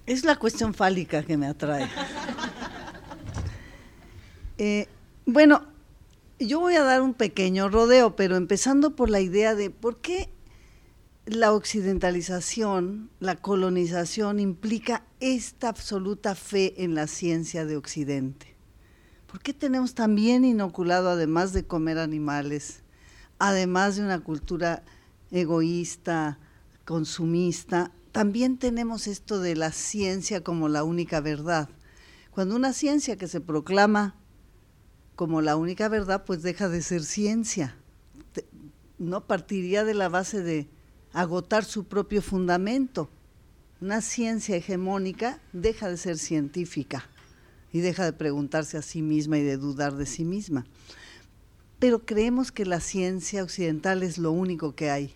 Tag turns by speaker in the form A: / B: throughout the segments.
A: Es la cuestión fálica que me atrae. Bueno, yo voy a dar un pequeño rodeo, pero empezando por la idea de por qué la occidentalización, la colonización implica esta absoluta fe en la ciencia de Occidente. ¿Por qué tenemos tan bien inoculado, además de comer animales, además de una cultura egoísta, consumista, también tenemos esto de la ciencia como la única verdad? Cuando una ciencia que se proclama como la única verdad, pues deja de ser ciencia, no partiría de la base de agotar su propio fundamento. Una ciencia hegemónica deja de ser científica y deja de preguntarse a sí misma y de dudar de sí misma. Pero creemos que la ciencia occidental es lo único que hay.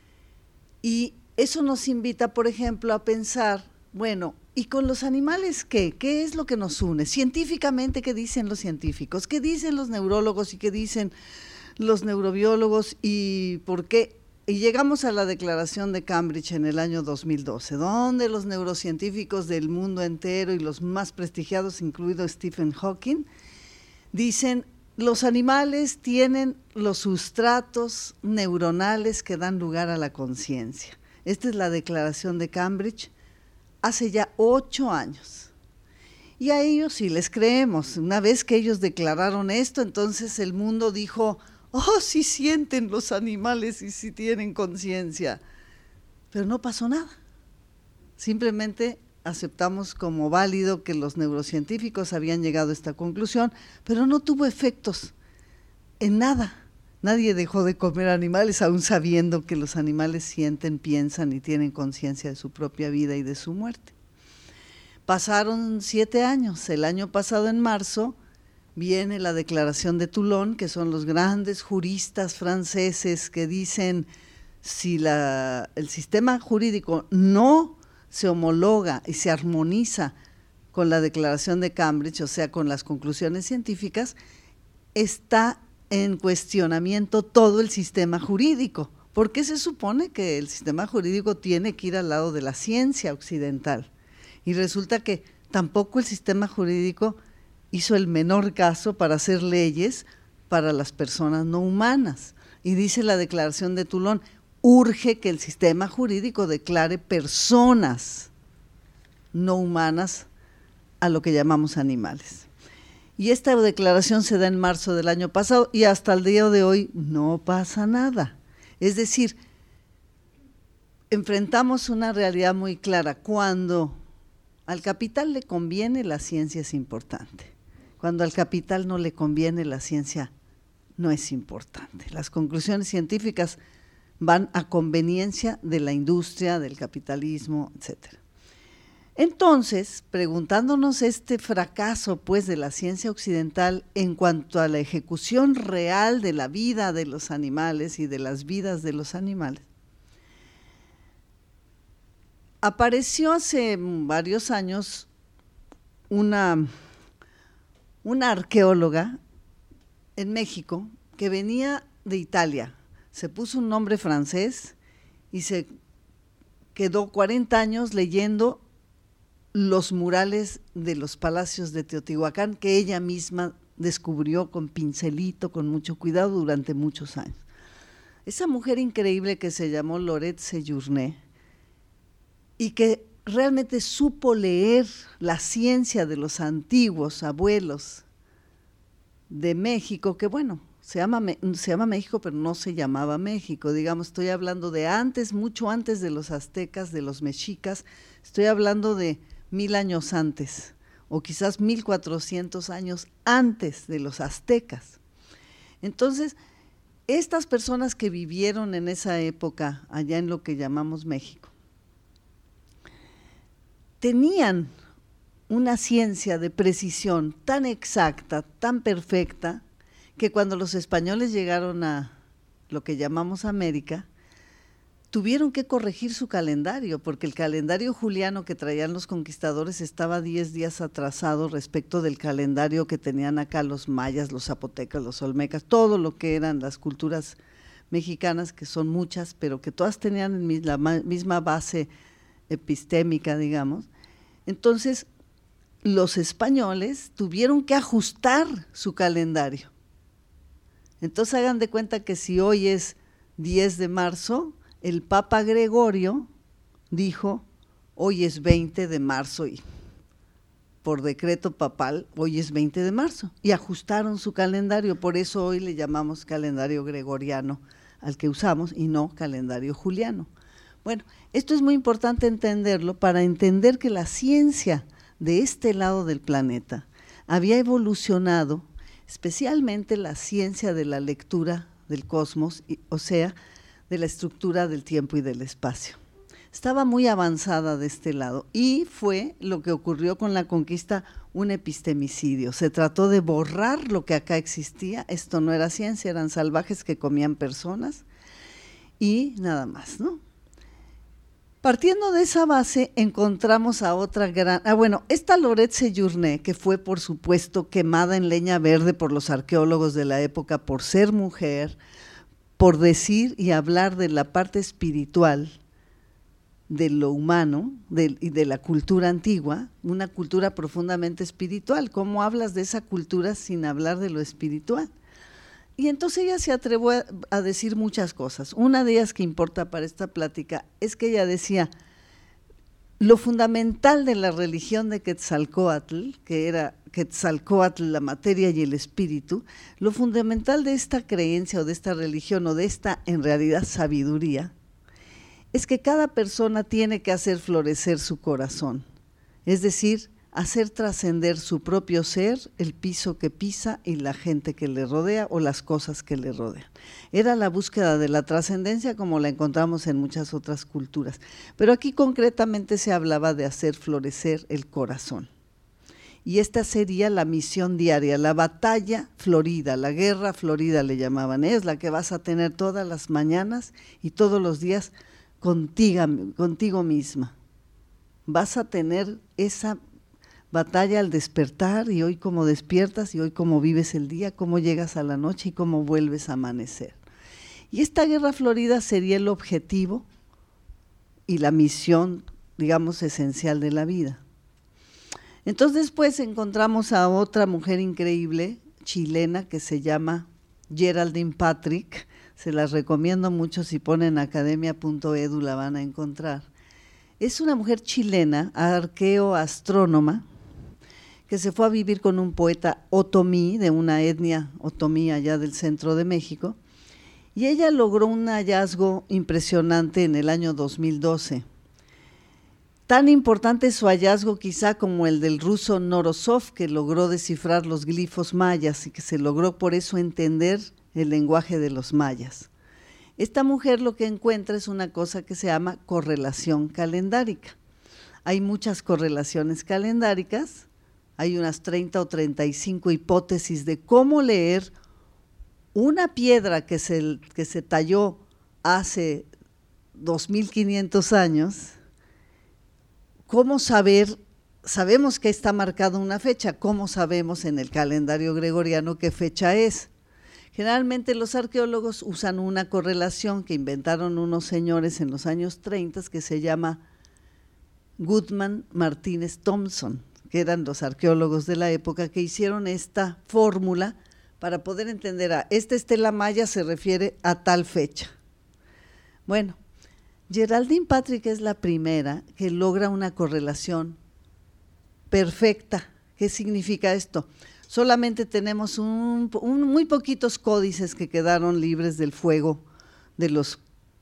A: Y eso nos invita, por ejemplo, a pensar, bueno, ¿y con los animales qué? ¿Qué es lo que nos une? Científicamente, ¿qué dicen los científicos? ¿Qué dicen los neurólogos y qué dicen los neurobiólogos? ¿Y por qué? Y llegamos a la Declaración de Cambridge en el año 2012, donde los neurocientíficos del mundo entero y los más prestigiados, incluido Stephen Hawking, dicen: los animales tienen los sustratos neuronales que dan lugar a la conciencia. Esta es la Declaración de Cambridge, hace ya 8 años. Y a ellos sí les creemos. Una vez que ellos declararon esto, entonces el mundo dijo: oh, sí sienten los animales y sí tienen conciencia. Pero no pasó nada. Simplemente aceptamos como válido que los neurocientíficos habían llegado a esta conclusión, pero no tuvo efectos en nada. Nadie dejó de comer animales, aún sabiendo que los animales sienten, piensan y tienen conciencia de su propia vida y de su muerte. Pasaron 7 años. El año pasado, en marzo, viene la Declaración de Toulon, que son los grandes juristas franceses que dicen: si el sistema jurídico no se homologa y se armoniza con la Declaración de Cambridge, o sea, con las conclusiones científicas, está en cuestionamiento todo el sistema jurídico, porque se supone que el sistema jurídico tiene que ir al lado de la ciencia occidental. Y resulta que tampoco el sistema jurídico hizo el menor caso para hacer leyes para las personas no humanas. Y dice la Declaración de Toulon: urge que el sistema jurídico declare personas no humanas a lo que llamamos animales. Y esta declaración se da en marzo del año pasado y hasta el día de hoy no pasa nada. Es decir, enfrentamos una realidad muy clara. Cuando al capital le conviene, la ciencia es importante. Cuando al capital no le conviene, la ciencia no es importante. Las conclusiones científicas van a conveniencia de la industria, del capitalismo, etcétera. Entonces, preguntándonos este fracaso, pues, de la ciencia occidental en cuanto a la ejecución real de la vida de los animales y de las vidas de los animales, apareció hace varios años una arqueóloga en México que venía de Italia. Se puso un nombre francés y se quedó 40 años leyendo los murales de los palacios de Teotihuacán, que ella misma descubrió con pincelito, con mucho cuidado, durante muchos años. Esa mujer increíble que se llamó Laurette Séjourné y que realmente supo leer la ciencia de los antiguos abuelos de México, que bueno, se llama México, pero no se llamaba México, digamos, estoy hablando de antes, mucho antes de los aztecas, de los mexicas, estoy hablando de 1000 años antes, o quizás 1400 años antes de los aztecas. Entonces, estas personas que vivieron en esa época, allá en lo que llamamos México, tenían una ciencia de precisión tan exacta, tan perfecta, que cuando los españoles llegaron a lo que llamamos América, tuvieron que corregir su calendario, porque el calendario juliano que traían los conquistadores estaba 10 días atrasado respecto del calendario que tenían acá los mayas, los zapotecas, los olmecas, todo lo que eran las culturas mexicanas, que son muchas, pero que todas tenían la misma base epistémica, digamos. Entonces, los españoles tuvieron que ajustar su calendario. Entonces, hagan de cuenta que si hoy es 10 de marzo, el Papa Gregorio dijo, hoy es 20 de marzo y por decreto papal, hoy es 20 de marzo, y ajustaron su calendario, por eso hoy le llamamos calendario gregoriano al que usamos y no calendario juliano. Bueno, esto es muy importante entenderlo para entender que la ciencia de este lado del planeta había evolucionado, especialmente la ciencia de la lectura del cosmos, o sea, de la estructura del tiempo y del espacio. Estaba muy avanzada de este lado y fue lo que ocurrió con la conquista, un epistemicidio. Se trató de borrar lo que acá existía, esto no era ciencia, eran salvajes que comían personas y nada más, ¿no? Partiendo de esa base, encontramos a otra gran… esta Lorette Sejourné, que fue, por supuesto, quemada en leña verde por los arqueólogos de la época por ser mujer, por decir y hablar de la parte espiritual de lo humano y de la cultura antigua, una cultura profundamente espiritual. ¿Cómo hablas de esa cultura sin hablar de lo espiritual? Y entonces ella se atrevió a decir muchas cosas. Una de ellas que importa para esta plática es que ella decía, lo fundamental de la religión de Quetzalcóatl, que era Quetzalcóatl, la materia y el espíritu, lo fundamental de esta creencia o de esta religión o de esta, en realidad, sabiduría, es que cada persona tiene que hacer florecer su corazón, es decir, hacer trascender su propio ser, el piso que pisa y la gente que le rodea o las cosas que le rodean. Era la búsqueda de la trascendencia como la encontramos en muchas otras culturas, pero aquí concretamente se hablaba de hacer florecer el corazón. Y esta sería la misión diaria, la batalla florida, la guerra florida le llamaban, es la que vas a tener todas las mañanas y todos los días contigo misma. Vas a tener esa batalla al despertar y hoy cómo despiertas y hoy cómo vives el día, cómo llegas a la noche y cómo vuelves a amanecer. Y esta guerra florida sería el objetivo y la misión, digamos, esencial de la vida. Entonces después encontramos a otra mujer increíble, chilena, que se llama Geraldine Patrick. Se las recomiendo mucho, si ponen academia.edu la van a encontrar. Es una mujer chilena, arqueoastrónoma, que se fue a vivir con un poeta otomí, de una etnia otomí allá del centro de México, y ella logró un hallazgo impresionante en el año 2012. Tan importante es su hallazgo quizá como el del ruso Norosov, que logró descifrar los glifos mayas y que se logró por eso entender el lenguaje de los mayas. Esta mujer lo que encuentra es una cosa que se llama correlación calendárica. Hay muchas correlaciones calendáricas, hay unas 30 o 35 hipótesis de cómo leer una piedra que se talló hace 2500 años, cómo sabemos que está marcada una fecha, cómo sabemos en el calendario gregoriano qué fecha es. Generalmente los arqueólogos usan una correlación que inventaron unos señores en los años 30 que se llama Goodman Martínez Thompson, que eran los arqueólogos de la época que hicieron esta fórmula para poder entender esta estela maya se refiere a tal fecha. Bueno, Geraldine Patrick es la primera que logra una correlación perfecta. ¿Qué significa esto? Solamente tenemos muy poquitos códices que quedaron libres del fuego de los,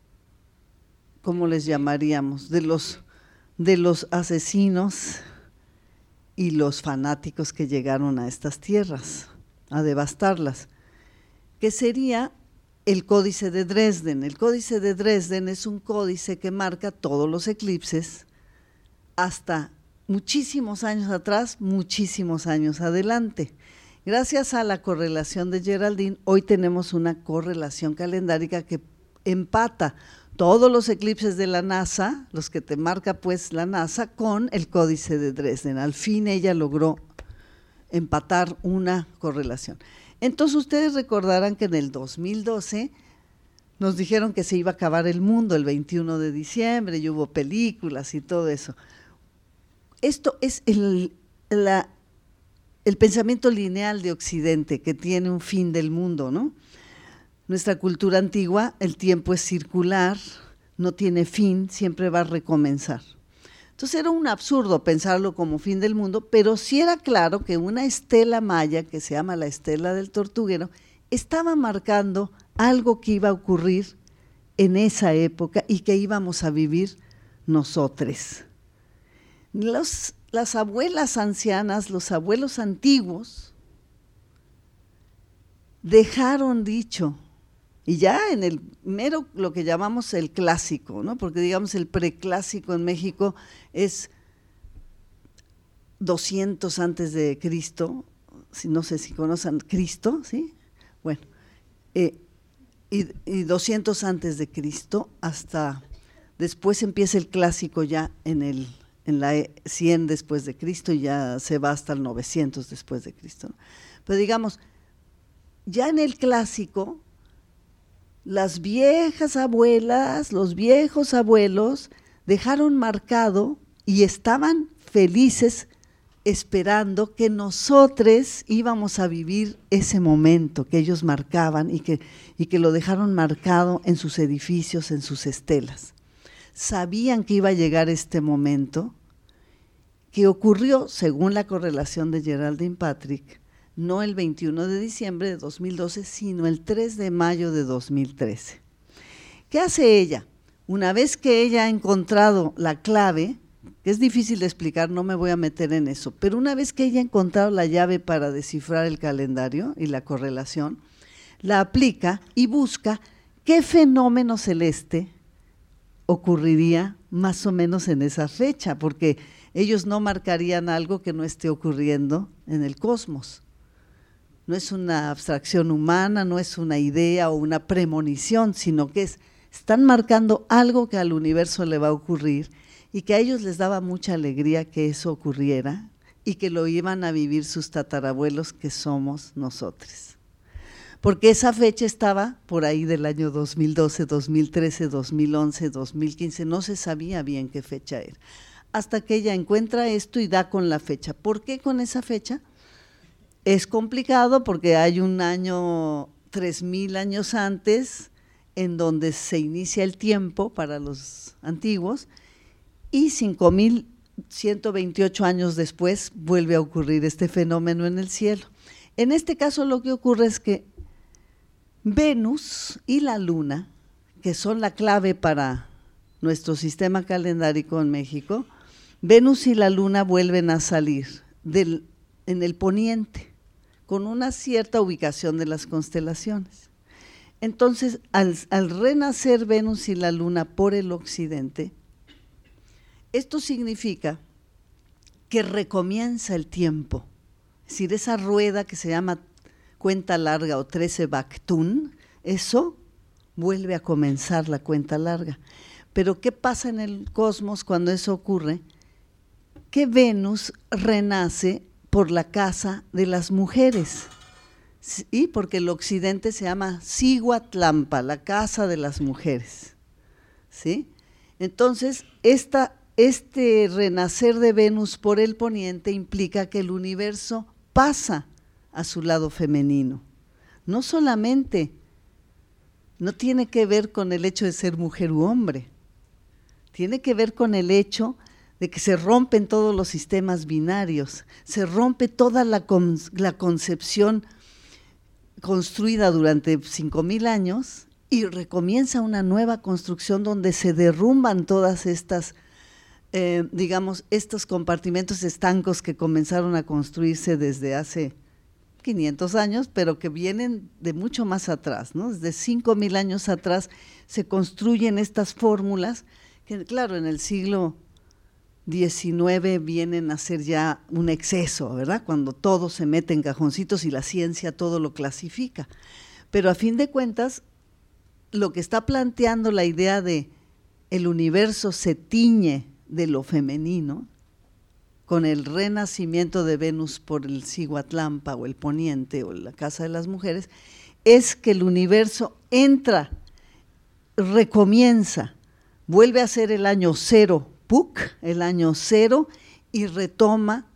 A: ¿cómo les llamaríamos? De los asesinos y los fanáticos que llegaron a estas tierras, a devastarlas, que sería el Códice de Dresden. El Códice de Dresden es un códice que marca todos los eclipses hasta muchísimos años atrás, muchísimos años adelante. Gracias a la correlación de Geraldine, hoy tenemos una correlación calendárica que empata todos los eclipses de la NASA, los que te marca pues la NASA, con el Códice de Dresden. Al fin ella logró empatar una correlación. Entonces ustedes recordarán que en el 2012 nos dijeron que se iba a acabar el mundo el 21 de diciembre y hubo películas y todo eso. esto es el pensamiento lineal de Occidente, que tiene un fin del mundo, ¿no? Nuestra cultura antigua, el tiempo es circular, no tiene fin, siempre va a recomenzar. Entonces era un absurdo pensarlo como fin del mundo, pero sí era claro que una estela maya, que se llama la estela del tortuguero, estaba marcando algo que iba a ocurrir en esa época y que íbamos a vivir nosotros. Las abuelas ancianas, los abuelos antiguos, dejaron dicho, y ya en el mero lo que llamamos el clásico, ¿no? Porque digamos el preclásico en México es 200 antes de Cristo, no sé si conocen Cristo, ¿sí? Bueno, y 200 antes de Cristo hasta después empieza el clásico ya en la 100 después de Cristo y ya se va hasta el 900 después de Cristo, ¿no? Pero digamos, ya en el clásico, las viejas abuelas, los viejos abuelos dejaron marcado y estaban felices esperando que nosotros íbamos a vivir ese momento que ellos marcaban y que lo dejaron marcado en sus edificios, en sus estelas. Sabían que iba a llegar este momento, que ocurrió, según la correlación de Geraldine Patrick, no el 21 de diciembre de 2012, sino el 3 de mayo de 2013. ¿Qué hace ella? Una vez que ella ha encontrado la clave, que es difícil de explicar, no me voy a meter en eso, pero una vez que ella ha encontrado la llave para descifrar el calendario y la correlación, la aplica y busca qué fenómeno celeste ocurriría más o menos en esa fecha, porque ellos no marcarían algo que no esté ocurriendo en el cosmos. No es una abstracción humana, no es una idea o una premonición, sino que están marcando algo que al universo le va a ocurrir y que a ellos les daba mucha alegría que eso ocurriera y que lo iban a vivir sus tatarabuelos, que somos nosotros. Porque esa fecha estaba por ahí del año 2012, 2013, 2011, 2015, no se sabía bien qué fecha era, hasta que ella encuentra esto y da con la fecha. ¿Por qué con esa fecha? Es complicado porque hay un año, 3000 años antes, en donde se inicia el tiempo para los antiguos, y 5128 años después vuelve a ocurrir este fenómeno en el cielo. En este caso lo que ocurre es que Venus y la Luna, que son la clave para nuestro sistema calendárico en México, Venus y la Luna vuelven a salir en el poniente, con una cierta ubicación de las constelaciones. Entonces, al renacer Venus y la Luna por el occidente, esto significa que recomienza el tiempo, es decir, esa rueda que se llama cuenta larga o 13 Bactún, eso vuelve a comenzar la cuenta larga. Pero ¿qué pasa en el cosmos cuando eso ocurre? Que Venus renace por la casa de las mujeres, y porque el occidente se llama Cihuatlampa, la casa de las mujeres, ¿sí? Entonces, este renacer de Venus por el poniente implica que el universo pasa a su lado femenino. No solamente, no tiene que ver con el hecho de ser mujer u hombre, tiene que ver con el hecho de que se rompen todos los sistemas binarios, se rompe toda la concepción construida durante 5000 años y recomienza una nueva construcción donde se derrumban todas estas, estos compartimentos estancos que comenzaron a construirse desde hace 500 años, pero que vienen de mucho más atrás, ¿no? Desde 5000 años atrás se construyen estas fórmulas que, claro, en el siglo XIX vienen a ser ya un exceso, ¿verdad? Cuando todo se mete en cajoncitos y la ciencia todo lo clasifica. Pero a fin de cuentas, lo que está planteando la idea de el universo se tiñe de lo femenino, con el renacimiento de Venus por el Cihuatlampa o el poniente o la casa de las mujeres, es que el universo entra, recomienza, vuelve a ser el año cero, Puc, el año cero, y retoma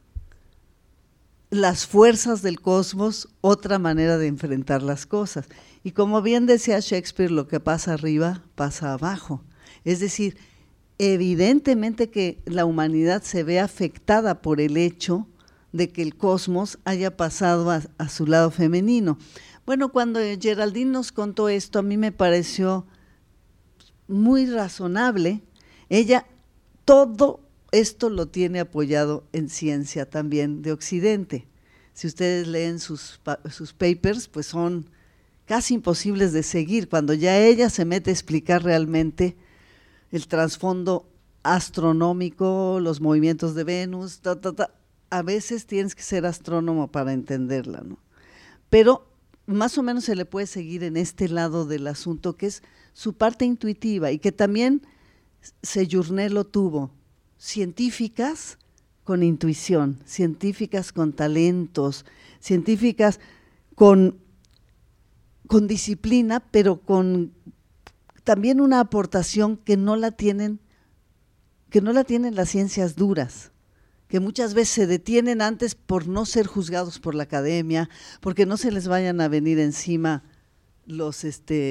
A: las fuerzas del cosmos, otra manera de enfrentar las cosas. Y como bien decía Shakespeare, lo que pasa arriba, pasa abajo. Es decir, evidentemente que la humanidad se ve afectada por el hecho de que el cosmos haya pasado a su lado femenino. Bueno, cuando Geraldine nos contó esto, a mí me pareció muy razonable. Ella todo esto lo tiene apoyado en ciencia también de Occidente. Si ustedes leen sus papers, pues son casi imposibles de seguir. Cuando ya ella se mete a explicar realmente el trasfondo astronómico, los movimientos de Venus, a veces tienes que ser astrónomo para entenderla, ¿no? Pero más o menos se le puede seguir en este lado del asunto, que es su parte intuitiva, y que también Sejourné lo tuvo. Científicas con intuición, científicas con talentos, científicas con disciplina, pero con también una aportación que no la tienen las ciencias duras, que muchas veces se detienen antes por no ser juzgados por la academia, porque no se les vayan a venir encima los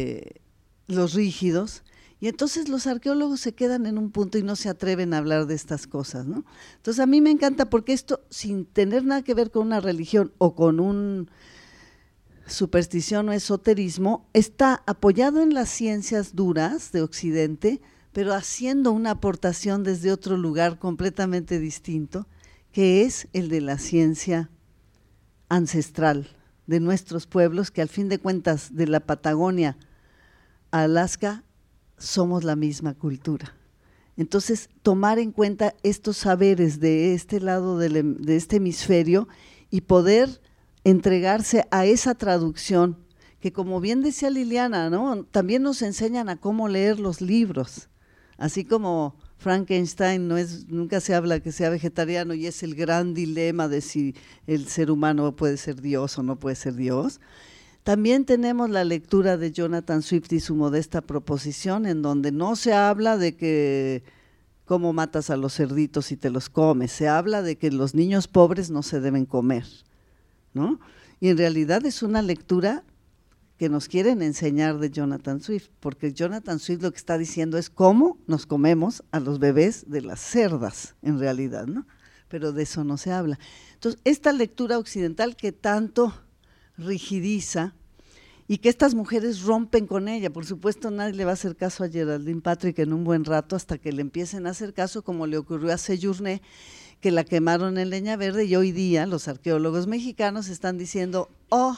A: rígidos. Y entonces los arqueólogos se quedan en un punto y no se atreven a hablar de estas cosas, ¿no? Entonces a mí me encanta porque esto, sin tener nada que ver con una religión o con un superstición o esoterismo, está apoyado en las ciencias duras de Occidente, pero haciendo una aportación desde otro lugar completamente distinto, que es el de la ciencia ancestral de nuestros pueblos, que al fin de cuentas de la Patagonia a Alaska somos la misma cultura. Entonces, tomar en cuenta estos saberes de este lado de este hemisferio y poder entregarse a esa traducción, que como bien decía Liliana, ¿no?, también nos enseñan a cómo leer los libros, así como Frankenstein nunca se habla que sea vegetariano y es el gran dilema de si el ser humano puede ser Dios o no puede ser Dios. También tenemos la lectura de Jonathan Swift y su modesta proposición, en donde no se habla de que cómo matas a los cerditos y te los comes, se habla de que los niños pobres no se deben comer, ¿no? Y en realidad es una lectura que nos quieren enseñar de Jonathan Swift, porque Jonathan Swift lo que está diciendo es cómo nos comemos a los bebés de las cerdas, en realidad, ¿no? Pero de eso no se habla. Entonces, esta lectura occidental que tanto rigidiza y que estas mujeres rompen con ella, por supuesto nadie le va a hacer caso a Geraldine Patrick en un buen rato hasta que le empiecen a hacer caso, como le ocurrió a Sejourné, que la quemaron en leña verde, y hoy día los arqueólogos mexicanos están diciendo,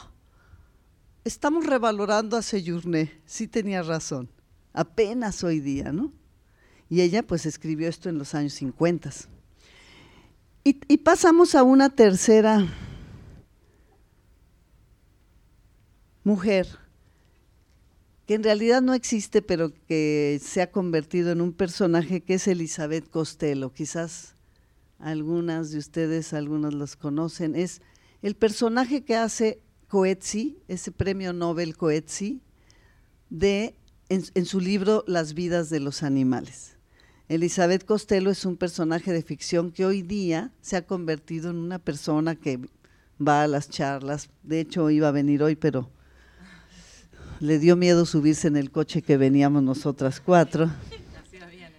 A: estamos revalorando a Sejourné, sí tenía razón, apenas hoy día, ¿no? Y ella pues escribió esto en los años 50. Y pasamos a una tercera mujer, que en realidad no existe, pero que se ha convertido en un personaje, que es Elizabeth Costello. Quizás algunas de ustedes, algunos los conocen. Es el personaje que hace Coetzee, ese premio Nobel Coetzee, en su libro Las vidas de los animales. Elizabeth Costello es un personaje de ficción que hoy día se ha convertido en una persona que va a las charlas. De hecho, iba a venir hoy, pero le dio miedo subirse en el coche que veníamos nosotras 4.
B: Así nos viene.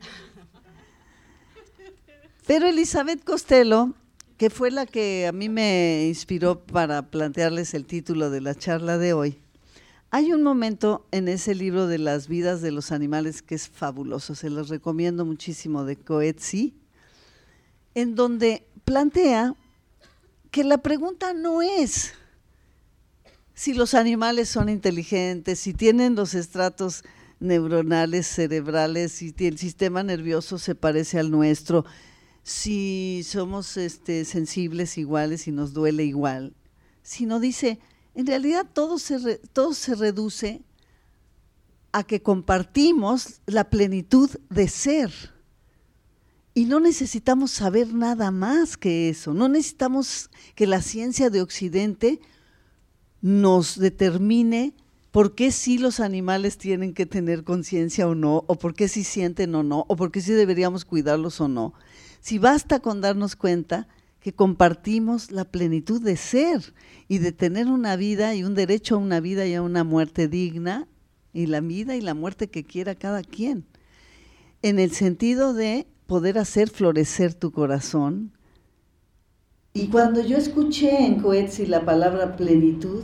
A: Pero Elizabeth Costello, que fue la que a mí me inspiró para plantearles el título de la charla de hoy, hay un momento en ese libro de Las vidas de los animales que es fabuloso, se los recomiendo muchísimo, de Coetzee, en donde plantea que la pregunta no es si los animales son inteligentes, si tienen los estratos neuronales cerebrales, si el sistema nervioso se parece al nuestro, si somos sensibles iguales y nos duele igual, sino dice, en realidad todo se reduce a que compartimos la plenitud de ser. Y no necesitamos saber nada más que eso, no necesitamos que la ciencia de Occidente nos determine por qué sí los animales tienen que tener conciencia o no, o por qué sí sienten o no, o por qué sí deberíamos cuidarlos o no, Si basta con darnos cuenta que compartimos la plenitud de ser y de tener una vida y un derecho a una vida y a una muerte digna, y la vida y la muerte que quiera cada quien, en el sentido de poder hacer florecer tu corazón. Y cuando yo escuché en Coetzee la palabra plenitud,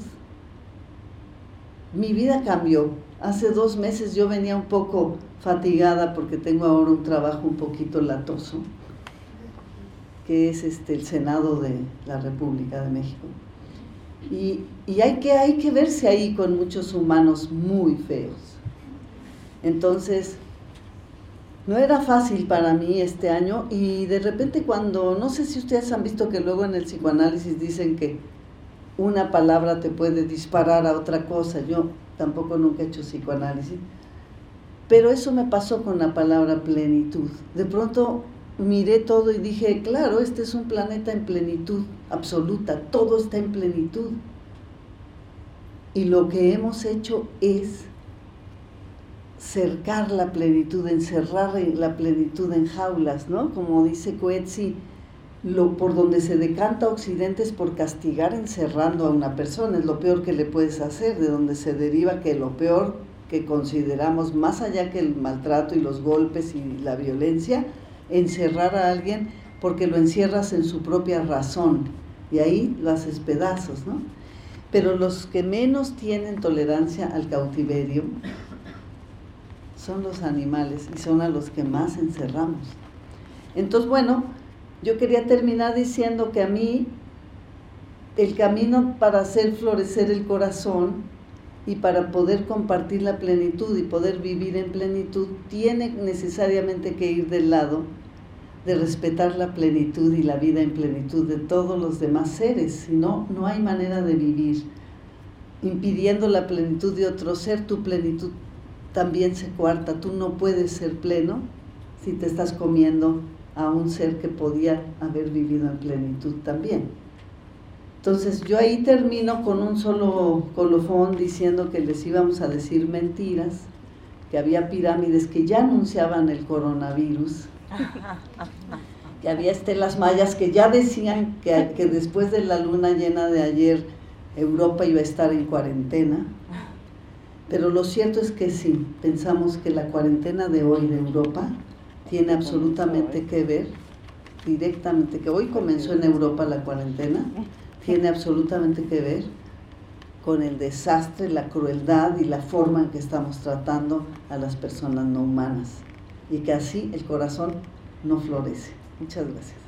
A: mi vida cambió. Hace 2 meses yo venía un poco fatigada porque tengo ahora un trabajo un poquito latoso, que es el Senado de la República de México. Y hay que verse ahí con muchos humanos muy feos. Entonces, no era fácil para mí este año, y de repente cuando, no sé si ustedes han visto que luego en el psicoanálisis dicen que una palabra te puede disparar a otra cosa. Yo tampoco nunca he hecho psicoanálisis, pero eso me pasó con la palabra plenitud. De pronto miré todo y dije, claro, este es un planeta en plenitud absoluta, todo está en plenitud. Y lo que hemos hecho es cercar la plenitud, encerrar la plenitud en jaulas, ¿no? Como dice Coetzee, por donde se decanta Occidente es por castigar encerrando a una persona, es lo peor que le puedes hacer, de donde se deriva que lo peor que consideramos, más allá que el maltrato y los golpes y la violencia, encerrar a alguien porque lo encierras en su propia razón y ahí lo haces pedazos, ¿no? Pero los que menos tienen tolerancia al cautiverio son los animales y son a los que más encerramos. Entonces, bueno, yo quería terminar diciendo que a mí el camino para hacer florecer el corazón y para poder compartir la plenitud y poder vivir en plenitud tiene necesariamente que ir del lado de respetar la plenitud y la vida en plenitud de todos los demás seres. Si no, no hay manera de vivir. Impidiendo la plenitud de otro ser, tu plenitud también se coarta. Tú no puedes ser pleno si te estás comiendo a un ser que podía haber vivido en plenitud también. Entonces yo ahí termino con un solo colofón diciendo que les íbamos a decir mentiras, que había pirámides que ya anunciaban el coronavirus, que había estelas mayas que ya decían que después de la luna llena de ayer Europa iba a estar en cuarentena. Pero lo cierto es que sí, pensamos que la cuarentena de hoy de Europa tiene absolutamente que ver, directamente, que hoy comenzó en Europa la cuarentena, tiene absolutamente que ver con el desastre, la crueldad y la forma en que estamos tratando a las personas no humanas. Y que así el corazón no florece. Muchas gracias.